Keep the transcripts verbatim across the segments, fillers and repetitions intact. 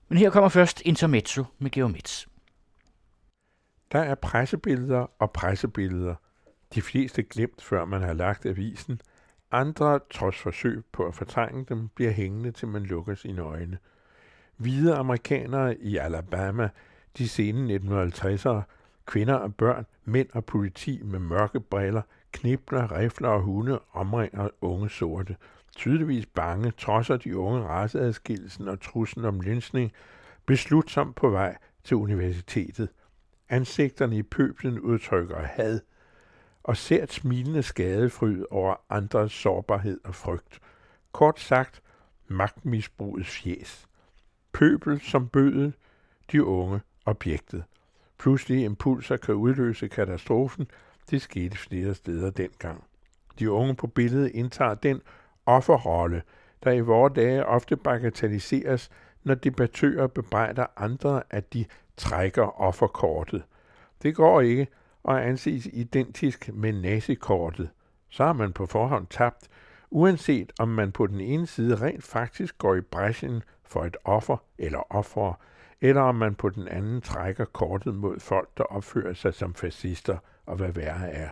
Men her kommer først Intermezzo med Georg Metz. Der er pressebilleder og pressebilleder. De fleste glemt, før man har lagt avisen. Andre, trods forsøg på at fortrænge dem, bliver hængende, til man lukker sine øjne. Hvide amerikanere i Alabama, de sene nitten halvtredsere, kvinder og børn, mænd og politi med mørke briller, knibler, rifler og hunde omringer unge sorte. Tydeligvis bange, trodser de unge raceadskillelsen og truslen om lynchning, beslutsomt på vej til universitetet. Ansigterne i pøblen udtrykker had, og ser et smilende skadefryd over andres sårbarhed og frygt. Kort sagt, magtmisbrugets fjes. Pøbel som bødel, de unge objektet. Pludselige impulser kan udløse katastrofen. Det skete flere steder dengang. De unge på billedet indtager den offerrolle, der i vore dage ofte bagatelliseres, når debattører bebrejder andre, at de trækker offerkortet. Det går ikke og anses identisk med nazikortet. Så har man på forhånd tabt, uanset om man på den ene side rent faktisk går i brechen for et offer eller offer, eller om man på den anden trækker kortet mod folk, der opfører sig som fascister og hvad værre er.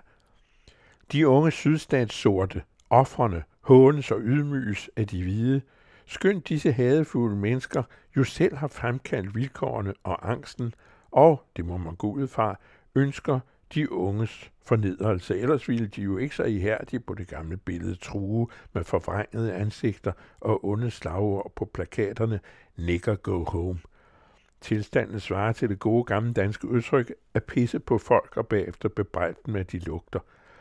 De unge sydstatssorte, ofrene, hånes og ydmyges af de hvide, skønt disse hadefulde mennesker jo selv har fremkaldt vilkårene og angsten, og, det må man gå ud fra, ønsker de unges fornedrelse. Ellers ville de jo ikke så ihærdige på det gamle billede true med forvrængede ansigter og onde slagord på plakaterne "Nigger go home". Tilstanden svarer til det gode gamle danske udtryk at pisse på folk og bagefter bebrejde dem, at de lugter.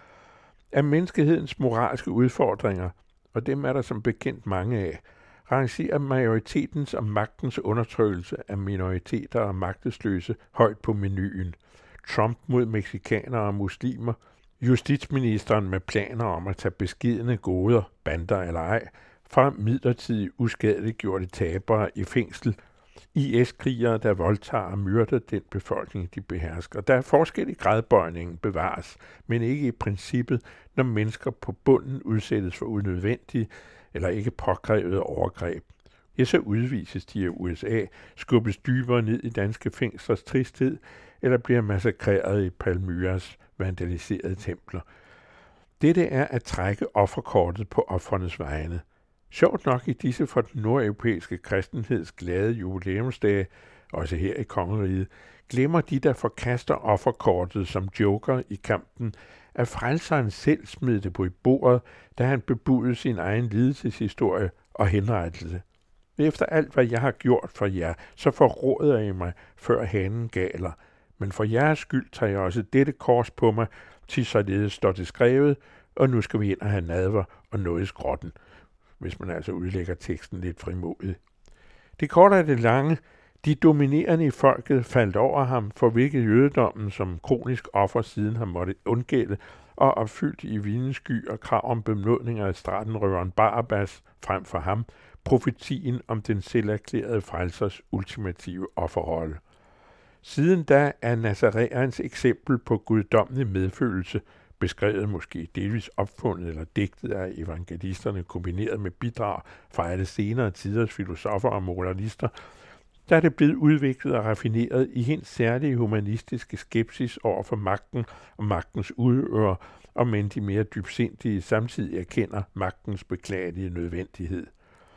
Af menneskehedens moralske udfordringer, og dem er der som bekendt mange af, rangerer majoritetens og magtens undertrykkelse af minoriteter og magtesløse højt på menuen. Trump mod mexikanere og muslimer, justitsministeren med planer om at tage beskidende goder, bander eller ej, fra midlertidigt uskadeliggjorte tabere i fængsel, I S-krigere, der voldtager og myrder den befolkning, de behersker. Der er forskel i gradbøjningen bevares, men ikke i princippet, når mennesker på bunden udsættes for unødvendige eller ikke påkrævede overgreb. Ja, så udvises de af U S A, skubbes dybere ned i danske fængslers tristhed, eller bliver massakreret i Palmyras vandaliserede templer. Dette er at trække offerkortet på offernes vegne. Sjovt nok i disse for den nordeuropæiske kristenheds glade jubilæumsdage, også her i kongeriget, glemmer de, der forkaster offerkortet som joker i kampen, at frelseren selv smed det på i bordet, da han bebudede sin egen lidelseshistorie og henrettelse. Efter alt, hvad jeg har gjort for jer, så forråder I mig, før hanen galer. Men for jeres skyld tager jeg også dette kors på mig, til således står det skrevet, og nu skal vi ind og have nadver og noget i skrotten, hvis man altså udlægger teksten lidt frimodigt. Det korte af det lange, de dominerende i folket faldt over ham, for hvilket jødedommen som kronisk offer siden har måttet undgælde, og opfyldt i vidensky og krav om benådninger af stratenrøveren Barabbas frem for ham, profetien om den selverklærede frelsers ultimative offerrolle. Siden da er Nazareans eksempel på guddommelig medfølelse, beskrevet måske delvis opfundet eller digtet af evangelisterne, kombineret med bidrag fra alle senere tiders filosofer og moralister, der er det blevet udviklet og raffineret i helt særlige humanistiske skepsis over for magten og magtens udøvere, og men de mere dybsindige samtidig erkender magtens beklagelige nødvendighed.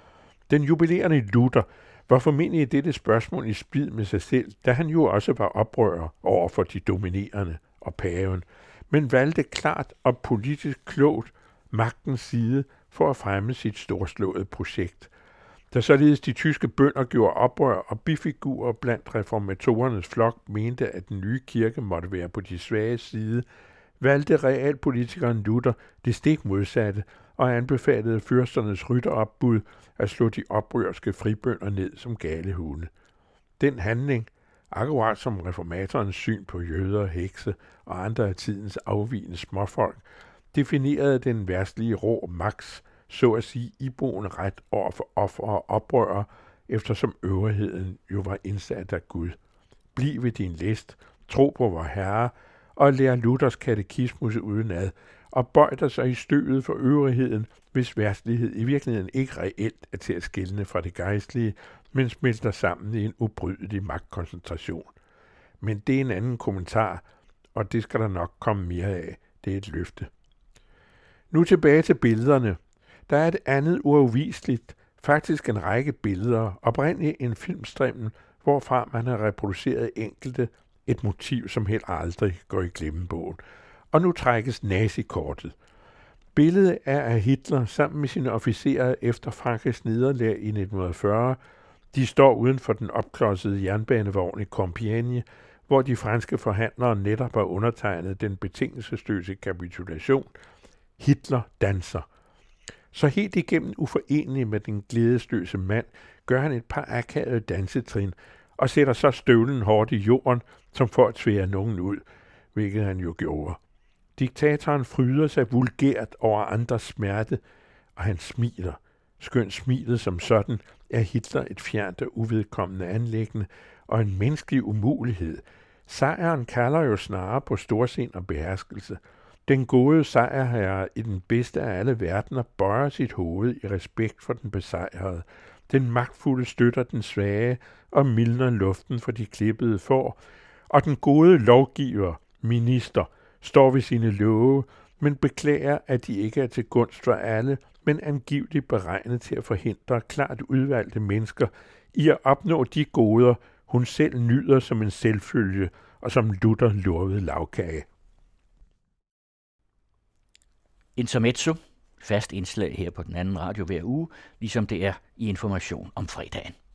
Den jubilerende Luther var formentlig i dette spørgsmål i splid med sig selv, da han jo også var oprører over for de dominerende og paven, men valgte klart og politisk klogt magtens side for at fremme sit storslåede projekt. Da således de tyske bønder gjorde oprør og bifigurer blandt reformatorernes flok mente, at den nye kirke måtte være på de svage side, valgte realpolitikeren Luther det stik modsatte og anbefalede fyrsternes rytteropbud at slå de oprørske fribønder ned som gale hunde. Den handling, akkurat som reformatorens syn på jøder, hekse og andre af tidens afvigende småfolk, definerede den verdslige rå magt, så at sige iboende ret over for offer og oprørere, eftersom øvrigheden jo var indsat af Gud. Bliv ved din læst, tro på vor Herre, og lær Luthers katekismus udenad, og bøj dig sig i støvet for øvrigheden, hvis verdslighed i virkeligheden ikke reelt er til at skelne fra det gejstlige, men smelter sammen i en ubrydelig magtkoncentration. Men det er en anden kommentar, og det skal der nok komme mere af. Det er et løfte. Nu tilbage til billederne. Der er et andet uafviseligt, faktisk en række billeder, oprindeligt en filmstrimmel, hvorfra man har reproduceret enkelte, et motiv, som helt aldrig går i glemmebogen. Og nu trækkes nazikortet. Billedet er af Hitler sammen med sine officerer efter Frankrigs nederlag i nitten fyrre. De står uden for den opklodsede jernbanevogn i Compiègne, hvor de franske forhandlere netop har undertegnet den betingelsesløse kapitulation. Hitler danser. Så helt igennem uforenelig med den glædesløse mand, gør han et par akavede dansetrin, og sætter så støvlen hårdt i jorden, som for at tvære nogen ud, hvilket han jo gjorde. Diktatoren fryder sig vulgært over andres smerte, og han smiler. Skønt smilet som sådan er Hitler et fjernt og uvedkommende anliggende og en menneskelig umulighed. Sejren kalder jo snarere på storsind og beherskelse. Den gode sejrherre i den bedste af alle verdener bøjer sit hoved i respekt for den besejrede. Den magtfulde støtter den svage og mildner luften for de klippede får. Og den gode lovgiver, minister, står ved sine love, men beklager, at de ikke er til gunst for alle, men angiveligt beregnet til at forhindre klart udvalgte mennesker i at opnå de goder, hun selv nyder som en selvfølge og som Luther lovede lagkage. Intermezzo, fast indslag her på den anden radio hver uge, ligesom det er i Information om fredagen.